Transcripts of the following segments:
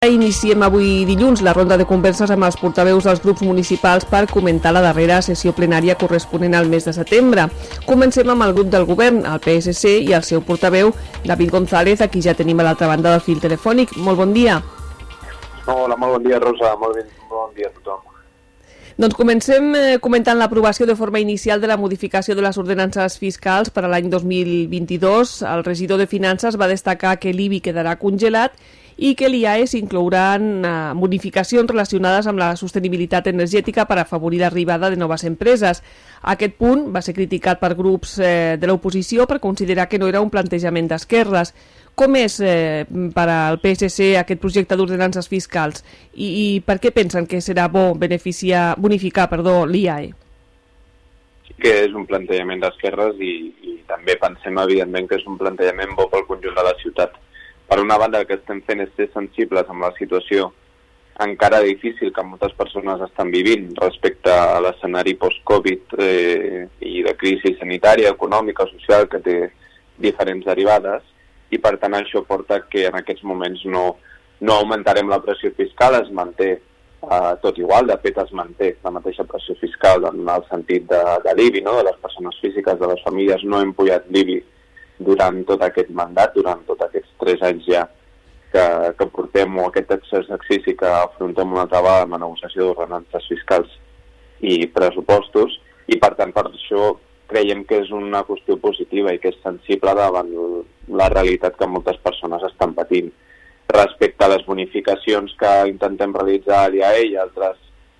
Iniciem avui dilluns la ronda de converses amb els portaveus dels grups municipals per comentar la darrera sessió plenària corresponent al mes de setembre. Comencem amb el grup del govern, el PSC, i el seu portaveu, David González, a qui ja tenim a l'altra banda del fil telefònic. Molt bon dia. Hola, molt bon dia, Rosa. Molt bon dia a tothom. Doncs comencem comentant l'aprovació de forma inicial de la modificació de les ordenances fiscals per a l'any 2022. El regidor de Finances va destacar que l'IBI quedarà congelat i que l'IAE s'inclouran modificacions relacionades amb la sostenibilitat energètica per afavorir l'arribada de noves empreses. Aquest punt va ser criticat per grups de l'oposició per considerar que no era un plantejament d'esquerres. Com és per al PSC aquest projecte d'ordenances fiscals i per què pensen que serà bo bonificar l'IAE? Sí que és un plantejament d'esquerres i també pensem, evidentment, que és un plantejament bo pel conjunt de la ciutat. Per una banda, el que estem fent és ser sensibles amb la situació encara difícil que moltes persones estan vivint respecte a l'escenari post-Covid i de crisi sanitària, econòmica, social, que té diferents derivades, i per tant això porta que en aquests moments no augmentarem la pressió fiscal, es manté tot igual, de fet es manté la mateixa pressió fiscal en el sentit de l'IBI, no? De les persones físiques, de les famílies, no hem pujat l'IBI durant tot aquest mandat, durant tots aquests 3 anys ja que portem, o aquest exercici que afrontem una altra vegada amb la negociació d'ordenances fiscals i pressupostos, i per tant per això creiem que és una qüestió positiva i que és sensible davant la realitat que moltes persones estan patint. Respecte a les bonificacions que intentem realitzar a l'IAE i altres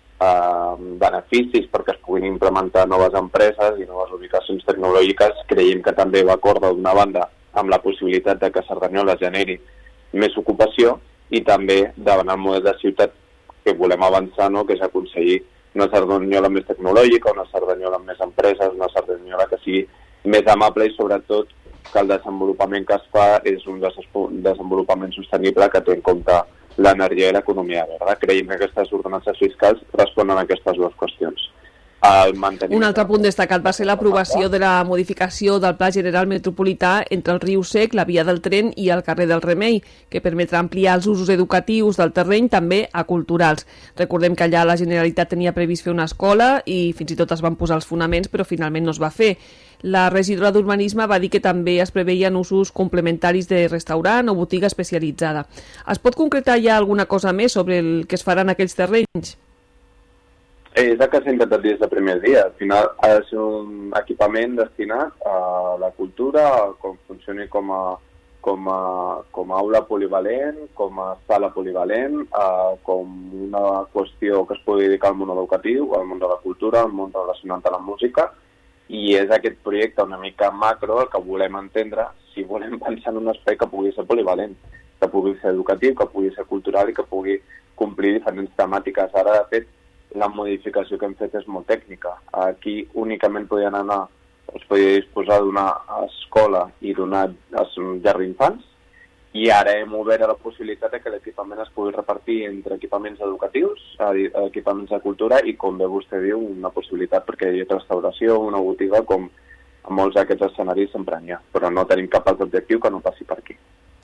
beneficis perquè es puguin implementar noves empreses i noves ubicacions tecnològiques, creiem que també va acorda d'una banda amb la possibilitat de que Cerdanyola generi més ocupació i també davant el model de ciutat que volem avançar, no? Que és aconseguir una Cerdanyola més tecnològica, una Cerdanyola amb més empreses, una Cerdanyola que sigui més amable i sobretot que el desenvolupament que es fa és un desenvolupament sostenible que té en compte l'energia i l'economia verda. Creiem que aquestes ordenances fiscals responen a aquestes dues qüestions. Un altre punt destacat va ser l'aprovació de la modificació del Pla General Metropolità entre el Riu Sec, la via del tren i el carrer del Remei, que permetrà ampliar els usos educatius del terreny també a culturals. Recordem que allà la Generalitat tenia previst fer una escola i fins i tot es van posar els fonaments, però finalment no es va fer. La regidora d'Urbanisme va dir que també es preveien usos complementaris de restaurant o botiga especialitzada. Es pot concretar ja alguna cosa més sobre el que es farà en aquells terrenys? És el que s'ha intentat des del primer dia. Al final ha de ser un equipament destinat a la cultura, com funcioni com a aula polivalent, com a sala polivalent, com una qüestió que es pugui dedicar al món educatiu, al món de la cultura, al món relacionat a la música, i és aquest projecte una mica macro el que volem entendre si volem pensar en un espai que pugui ser polivalent, que pugui ser educatiu, que pugui ser cultural i que pugui complir diferents temàtiques. Ara, de fet, la modificació que hem fet és molt tècnica. Aquí únicament es podia disposar d'una escola i d'un jardí d'infants, i ara hem obert la possibilitat que l'equipament es pugui repartir entre equipaments educatius, equipaments de cultura i, com bé vostè diu, una possibilitat perquè hi ha restauració, una botiga, com a molts d'aquests escenaris sempre n'hi ha, però no tenim cap altre objectiu que no passi per aquí.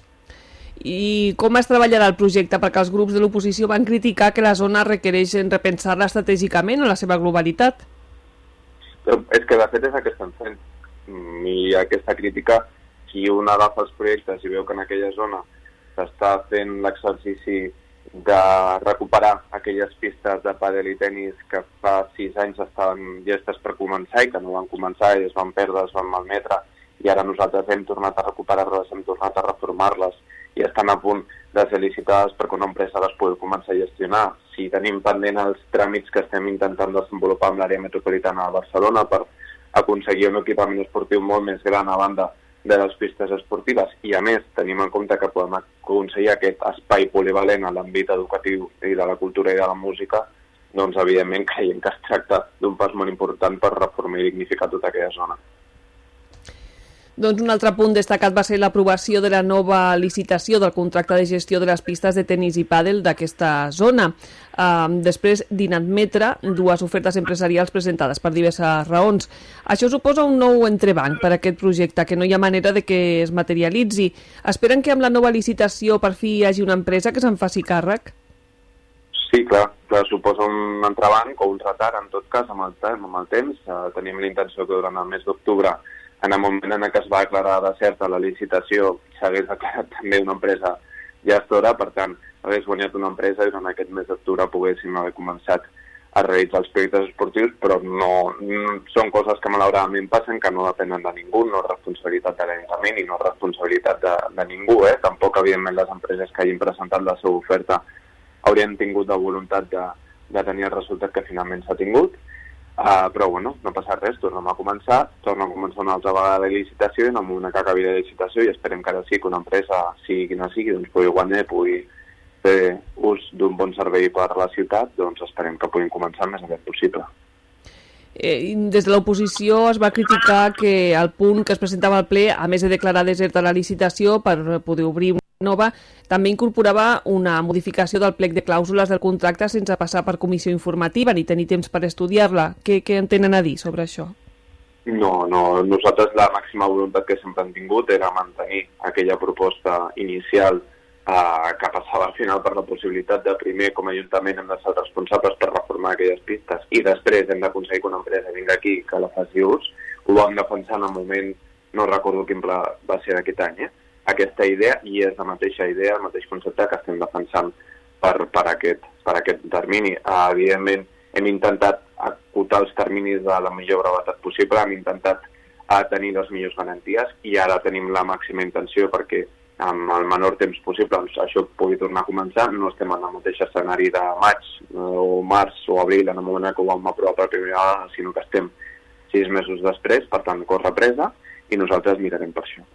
I com es treballarà el projecte? Perquè els grups de l'oposició van criticar que la zona requereix repensar-la estratègicament en la seva globalitat. Però és que de fet és el que estan fent. I aquesta crítica, si un agafa els projectes i veu que en aquella zona s'està fent l'exercici de recuperar aquelles pistes de pàdel i tenis que fa 6 anys estaven llestes per començar i que no van començar i es van perdre, es van malmetre, i ara nosaltres hem tornat a recuperar-les, hem tornat a reformar-les i estan a punt de ser licitades perquè una empresa les pugui començar a gestionar. Si tenim pendent els tràmits que estem intentant desenvolupar amb l'àrea metropolitana de Barcelona per aconseguir un equipament esportiu molt més gran a banda de les pistes esportives, i a més tenim en compte que podem aconseguir aquest espai polivalent a l'àmbit educatiu i de la cultura i de la música, doncs evidentment creiem que es tracta d'un pas molt important per reformar i dignificar tota aquella zona. Doncs un altre punt destacat va ser l'aprovació de la nova licitació del contracte de gestió de les pistes de tenis i pàdel d'aquesta zona. Després d'inadmetre dues ofertes empresarials presentades per diverses raons. Això suposa un nou entrebanc per a aquest projecte, que no hi ha manera de que es materialitzi. Esperen que amb la nova licitació per fi hi hagi una empresa que se'n faci càrrec? Sí, clar, suposa un entrebanc o un retard, en tot cas, amb el temps. Tenim la intenció que durant el mes d'octubre, en el moment en què es va declarar deserta la licitació, s'hagués declarat també una empresa gestora, per tant, hagués guanyat una empresa i durant aquest mes d'octubre poguéssim haver començat a realitzar els projectes esportius, però no són coses que malauradament passen, que no depenen de ningú, no és responsabilitat de l'Ajuntament i no és responsabilitat de ningú. Tampoc, evidentment, les empreses que hagin presentat la seva oferta haurien tingut la voluntat de tenir el resultat que finalment s'ha tingut. Però bueno, no passa res, torna a començar una altra vegada de licitació i en el moment que acabi la licitació i esperem que ara sí que una empresa, sigui quina sigui, doncs pugui guanyar, pugui fer ús d'un bon servei per a la ciutat, doncs esperem que puguin començar el més aviat possible. Des de l'oposició es va criticar que el punt que es presentava al ple, a més de declarar deserta la licitació per poder obrir una nova, també incorporava una modificació del plec de clàusules del contracte sense passar per comissió informativa ni tenir temps per estudiar-la. Què en tenen a dir sobre això? No, nosaltres la màxima voluntat que sempre hem tingut era mantenir aquella proposta inicial que passava al final per la possibilitat de primer com a Ajuntament hem de ser responsables per reformar aquelles pistes i després hem d'aconseguir que una empresa vingui aquí que la faci ús. Ho vam defensar en el moment, no recordo quin pla va ser d'aquest any, aquesta idea, i és la mateixa idea, el mateix concepte que estem defensant per aquest termini. Evidentment, hem intentat acotar els terminis de la millor brevetat possible, hem intentat tenir les millors garanties i ara tenim la màxima intenció perquè amb el menor temps possible això pugui tornar a començar. No estem en el mateix escenari de maig o març o abril en el moment que ho vam aprovar per primera vegada, sinó que estem 6 mesos després, per tant corre presa i nosaltres mirarem per això.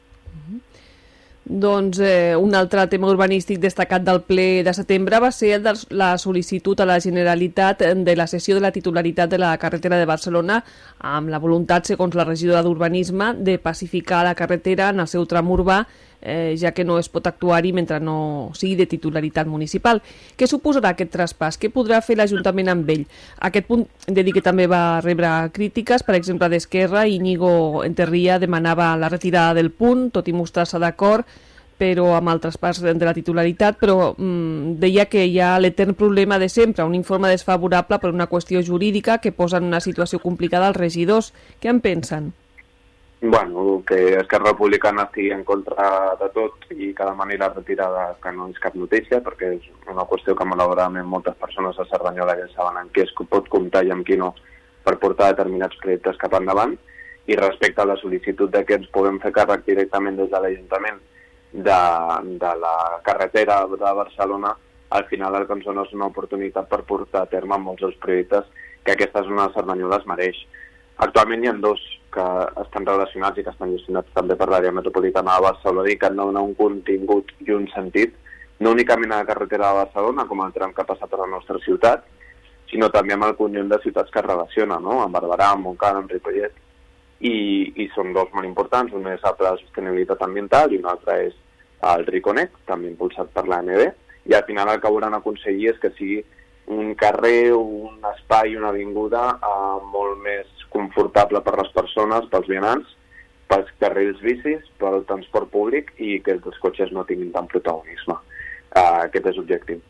Doncs un altre tema urbanístic destacat del ple de setembre va ser el de la sol·licitud a la Generalitat de la cessió de la titularitat de la carretera de Barcelona amb la voluntat, segons la regidora d'Urbanisme, de pacificar la carretera en el seu tram urbà, ja que no es pot actuar-hi mentre no sigui de titularitat municipal. Què suposarà aquest traspàs? Què podrà fer l'Ajuntament amb ell? Aquest punt hem de dir que també va rebre crítiques, per exemple d'Esquerra. Íñigo Enterria demanava la retirada del punt, tot i mostrar-se d'acord però amb el traspàs de la titularitat, però deia que hi ha l'etern problema de sempre, un informe desfavorable per una qüestió jurídica que posa en una situació complicada als regidors. Què en pensen? Bueno, que Esquerra Republicana estigui en contra de tot i que demani la retirada que no és cap notícia, perquè és una qüestió que malauradament moltes persones a Cerdanyola ja saben en què es pot comptar i amb qui no per portar determinats projectes cap endavant. I respecte a la sol·licitud de que ens puguem fer càrrec directament des de l'Ajuntament de la carretera de Barcelona, al final el que ens dona és una oportunitat per portar a terme molts dels projectes que aquesta zona de Cerdanyola es mereix. Actualment hi ha 2 que estan relacionats i que estan gestionats també per l'àrea metropolitana de Barcelona i que han de donar un contingut i un sentit, no únicament a la carretera de Barcelona, com el tram que ha passat a la nostra ciutat, sinó també amb el conjunt de ciutats que es relacionen, no? Amb Barberà, amb Montcada, amb Ripollet, i són 2 molt importants. Un és el Pla de Sostenibilitat Ambiental i un altre és el Riconec, també impulsat per l'ANB, i al final el que hauran aconseguir és que sigui un carrer, un espai, una avinguda molt més confortable per les persones, pels vianants, pels carrils bicis, pel transport públic i que els cotxes no tinguin tant protagonisme. Aquest és l'objectiu.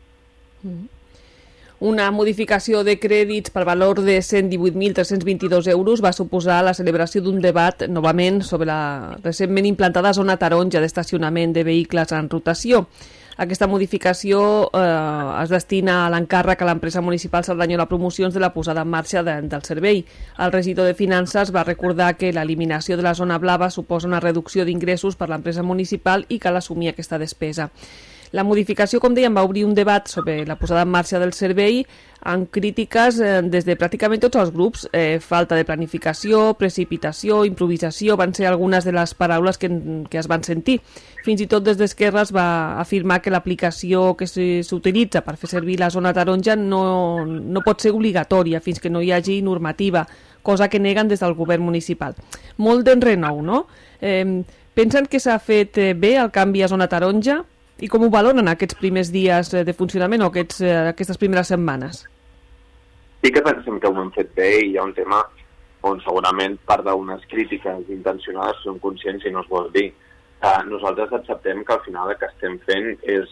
Una modificació de crèdits per valor de 118.322 euros va suposar la celebració d'un debat novament sobre la recentment implantada zona taronja d'estacionament de vehicles en rotació. Aquesta modificació es destina a l'encàrrec a l'empresa municipal Cerdanyola Promocions de la posada en marxa del servei. El regidor de Finances va recordar que l'eliminació de la zona blava suposa una reducció d'ingressos per l'empresa municipal i cal assumir aquesta despesa. La modificació, com dèiem, va obrir un debat sobre la posada en marxa del servei amb crítiques des de pràcticament tots els grups. Falta de planificació, precipitació, improvisació van ser algunes de les paraules que es van sentir. Fins i tot des d'Esquerra es va afirmar que l'aplicació que s'utilitza per fer servir la zona taronja no pot ser obligatòria fins que no hi hagi normativa, cosa que neguen des del govern municipal. Molt d'enrenou, no? Pensen que s'ha fet bé el canvi a zona taronja? I com ho valoren aquests primers dies de funcionament o aquestes primeres setmanes? Sí que pensem que ho hem fet bé i hi ha un tema on segurament part d'unes crítiques intencionades són conscients i no es vol dir. Nosaltres acceptem que al final el que estem fent és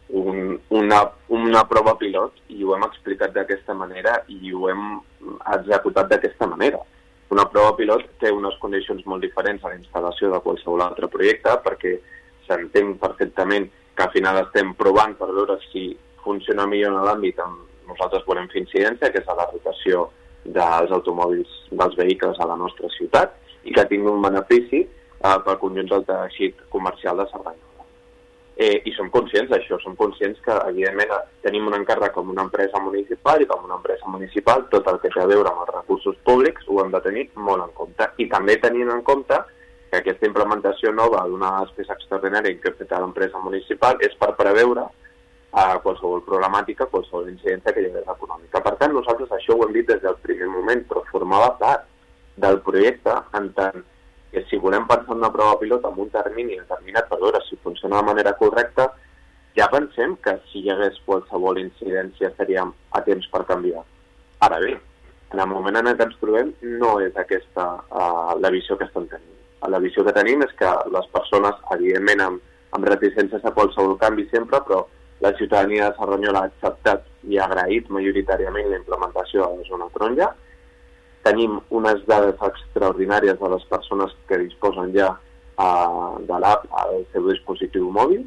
una prova pilot i ho hem explicat d'aquesta manera i ho hem executat d'aquesta manera. Una prova pilot té unes condicions molt diferents a la instal·lació de qualsevol altre projecte perquè s'entén perfectament que al final estem provant per veure si funciona millor en l'àmbit on nosaltres volem fer incidència, que és a la rotació dels automòbils, dels vehicles a la nostra ciutat i que tingui un benefici pel conjunt del teixit comercial de Cerdanyola. I som conscients d'això, som conscients que evidentment tenim un encàrrec com una empresa municipal i com una empresa municipal tot el que té a veure amb els recursos públics ho hem de tenir molt en compte i també tenint en compte que aquesta implementació nova d'una despesa extraordinària que ha fet a l'empresa municipal és per preveure qualsevol problemàtica, qualsevol incidència que hi hagués econòmica. Per tant, nosaltres això ho hem dit des del primer moment, però formava part del projecte en tant que si volem pensar una prova pilot amb un termini determinat per veure si funciona de manera correcta, ja pensem que si hi hagués qualsevol incidència estaríem a temps per canviar. Ara bé, en el moment en què ens trobem no és aquesta la visió que estem tenint. La visió que tenim és que les persones, evidentment amb reticències a qualsevol canvi sempre, però la ciutadania de Cerdanyola ha acceptat i ha agraït majoritàriament la implementació de la zona taronja. Tenim unes dades extraordinàries de les persones que disposen ja de l'app al seu dispositiu mòbil.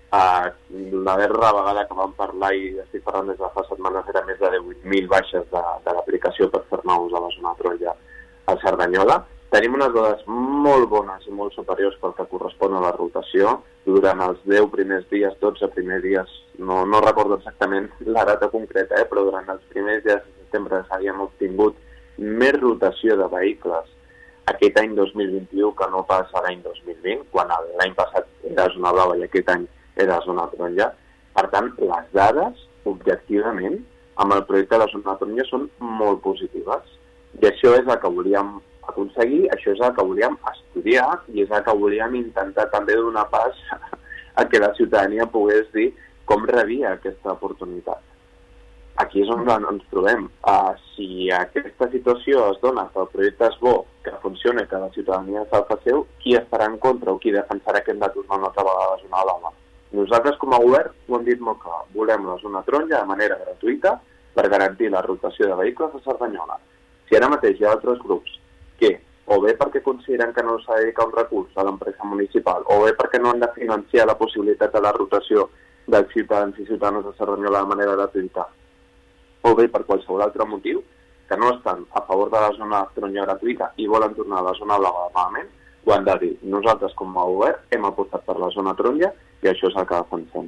La darrera vegada que vam parlar, i estic parlant des de fa setmanes, era més de 18.000 baixes de l'aplicació per fer-ne ús a la zona taronja a Cerdanyola. Tenim unes dades molt bones i molt superiors pel que correspon a la rotació. Durant els 10 primers dies, 12 primers dies, no recordo exactament la data concreta, però durant els primers dies de setembre havíem obtingut més rotació de vehicles aquest any 2021 que no pas l'any 2020, quan l'any passat era zona blava i aquest any era zona taronja. Per tant, les dades, objectivament, amb el projecte de la zona taronja són molt positives. I això és el que volíem aconseguir, això és el que volíem estudiar i és el que volíem intentar també donar pas a que la ciutadania pogués dir com rebia aquesta oportunitat. Aquí és on ens trobem. Si aquesta situació es dona, que el projecte és bo, que funciona, que la ciutadania se'l fa seu, qui estarà en contra o qui defensarà que hem de tornar una altra vegada a la zona blava? Nosaltres com a govern ho hem dit molt clar. Volem la zona taronja de manera gratuïta per garantir la rotació de vehicles a Cerdanyola. Si ara mateix hi ha altres grups que, o bé perquè consideren que no s'ha de dedicar un recurs a l'empresa municipal, o bé perquè no han de financiar la possibilitat de la rotació dels ciutadans i ciutadanes de Cerdanyola de manera gratuïta, o bé per qualsevol altre motiu, que no estan a favor de la zona taronja gratuïta i volen tornar a la zona blava malament, ho han de dir. Nosaltres, com a govern, hem apostat per la zona taronja i això és el que defensem.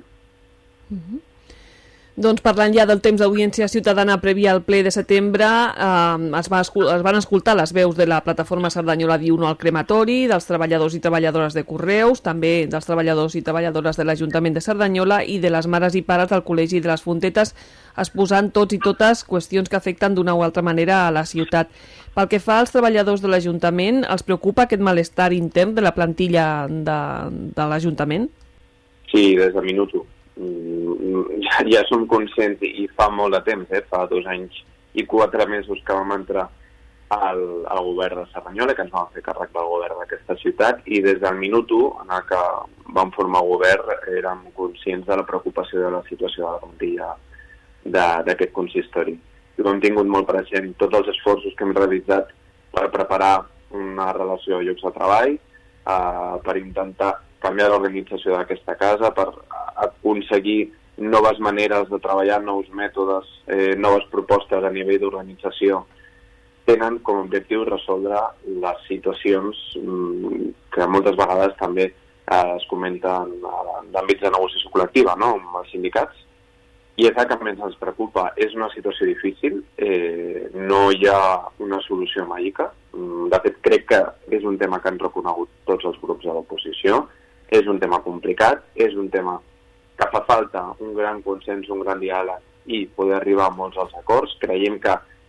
Doncs parlant ja del temps d'audiència ciutadana prèvia al ple de setembre, es van escoltar les veus de la plataforma Cerdanyola Diu No al crematori, dels treballadors i treballadores de Correus, també dels treballadors i treballadores de l'Ajuntament de Cerdanyola i de les mares i pares del Col·legi de les Fontetes, exposant tots i totes qüestions que afecten d'una o altra manera a la ciutat. Pel que fa als treballadors de l'Ajuntament, els preocupa aquest malestar intern de la plantilla de l'Ajuntament? Sí, des de minut 1. Ja som conscients i fa molt de temps, fa 2 anys i 4 mesos que vam entrar al govern de Cerdanyola, que ens vam fer càrrec del govern d'aquesta ciutat, i des del minut 1 en el que vam formar govern érem conscients de la preocupació de la situació de la plantilla d'aquest consistori. I ho hem tingut molt present tots els esforços que hem realitzat per preparar una relació de llocs de treball, per intentar canviar l'organització d'aquesta casa, per aconseguir noves maneres de treballar, nous mètodes, noves propostes a nivell d'organització, tenen com a objectiu resoldre les situacions que moltes vegades també es comenten en l'àmbit de negociació col·lectiva, no?, amb els sindicats. I és el que més ens preocupa. És una situació difícil, no hi ha una solució màgica. De fet, crec que és un tema que han reconegut tots els grups de l'oposició. És un tema complicat, és un tema que fa falta un gran consens, un gran diàleg i poder arribar a molts dels acords. Creiem que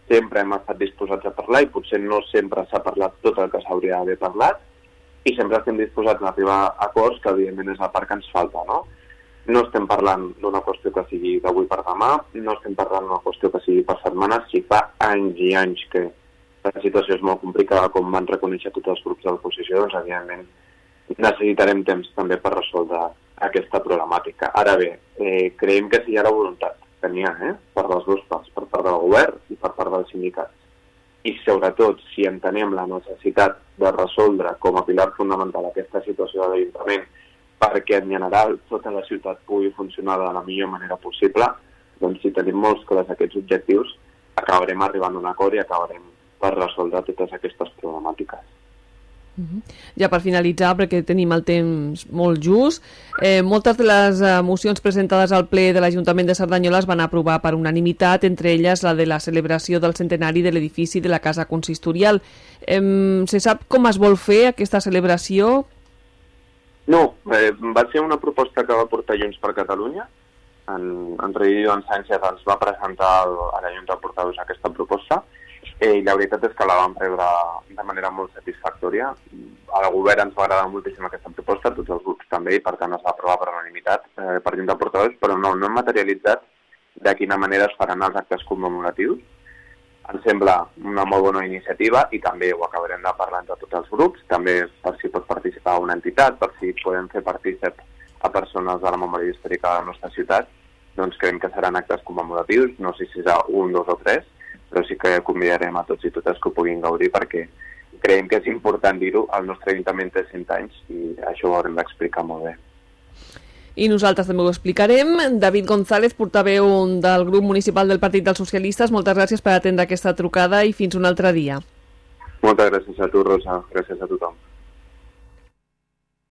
sempre hem estat disposats a parlar i potser no sempre s'ha parlat tot el que s'hauria d'haver parlat i sempre estem disposats a arribar a acords que evidentment és la part que ens falta, no? No estem parlant d'una qüestió que sigui d'avui per demà, no estem parlant d'una qüestió que sigui per setmanes, si fa anys i anys que la situació és molt complicada, com van reconèixer tots els grups de l'oposició, doncs evidentment necessitarem temps també per resoldre aquesta problemàtica. Ara bé, creiem que si hi ha la voluntat que n'hi ha, per les dues parts, per part del govern i per part dels sindicats, i sobretot si entenem la necessitat de resoldre com a pilar fonamental aquesta situació de l'Ajuntament perquè en general tota la ciutat pugui funcionar de la millor manera possible, doncs si tenim molts clars aquests objectius, acabarem arribant a un acord i acabarem per resoldre totes aquestes problemàtiques. Ja per finalitzar, perquè tenim el temps molt just, moltes de les mocions presentades al ple de l'Ajuntament de Cerdanyola es van aprovar per unanimitat, entre elles la de la celebració del centenari de l'edifici de la Casa Consistorial. Se sap com es vol fer aquesta celebració? No, va ser una proposta que va portar Junts per Catalunya. En regidor en Sánchez ens va presentar a la Junta de Portaveus aquesta proposta i la veritat és que la vam rebre de manera molt satisfactòria. Al govern ens va agradar moltíssim aquesta proposta, tots els grups també, i per tant es va aprovar per unanimitat per Junta de Portaveus, però no hem materialitzat de quina manera es faran els actes commemoratius. Ens sembla una molt bona iniciativa i també ho acabarem de parlar entre tots els grups, també per si pot participar una entitat, per si podem fer partícip a persones de la memòria històrica de la nostra ciutat, doncs creiem que seran actes commemoratius, no sé si serà un, dos o tres, però sí que convidarem a tots i totes que ho puguin gaudir perquè creiem que és important dir-ho, el nostre Ajuntament té 100 anys i això ho haurem d'explicar molt bé. I nosaltres també ho explicarem. David González, portaveu del grup municipal del Partit dels Socialistes, moltes gràcies per atendre aquesta trucada i fins un altre dia. Moltes gràcies a tu, Rosa. Gràcies a tothom.